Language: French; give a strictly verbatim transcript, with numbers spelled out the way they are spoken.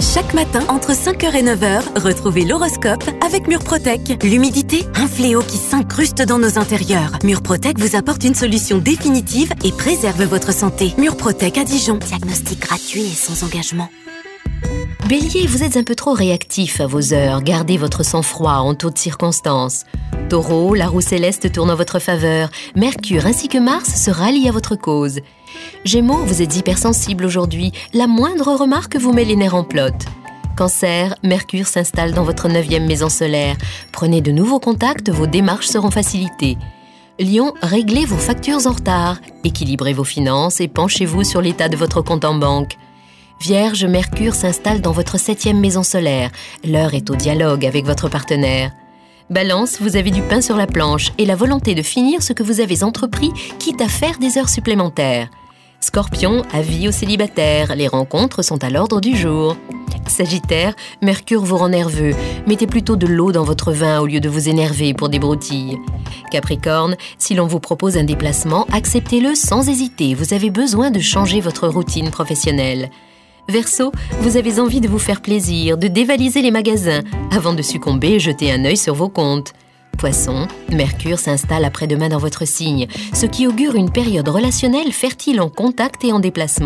Chaque matin, entre cinq heures et neuf heures, retrouvez l'horoscope avec Murprotec. L'humidité, un fléau qui s'incruste dans nos intérieurs. Murprotec vous apporte une solution définitive et préserve votre santé. Murprotec à Dijon. Diagnostic gratuit et sans engagement. Bélier, vous êtes un peu trop réactif à vos heures. Gardez votre sang-froid en toutes circonstances. Taureau, la roue céleste tourne en votre faveur. Mercure ainsi que Mars se rallient à votre cause. Gémeaux, vous êtes hypersensible aujourd'hui. La moindre remarque vous met les nerfs en plâtre. Cancer, Mercure s'installe dans votre neuvième maison solaire. Prenez de nouveaux contacts, vos démarches seront facilitées. Lion, réglez vos factures en retard. Équilibrez vos finances et penchez-vous sur l'état de votre compte en banque. Vierge, Mercure s'installe dans votre septième maison solaire. L'heure est au dialogue avec votre partenaire. Balance, vous avez du pain sur la planche et la volonté de finir ce que vous avez entrepris, quitte à faire des heures supplémentaires. Scorpion, avis aux célibataires, les rencontres sont à l'ordre du jour. Sagittaire, Mercure vous rend nerveux. Mettez plutôt de l'eau dans votre vin au lieu de vous énerver pour des broutilles. Capricorne, si l'on vous propose un déplacement, acceptez-le sans hésiter. Vous avez besoin de changer votre routine professionnelle. Verseau, vous avez envie de vous faire plaisir, de dévaliser les magasins. Avant de succomber, jetez un œil sur vos comptes. Poisson, Mercure s'installe après-demain dans votre signe, ce qui augure une période relationnelle fertile en contact et en déplacement.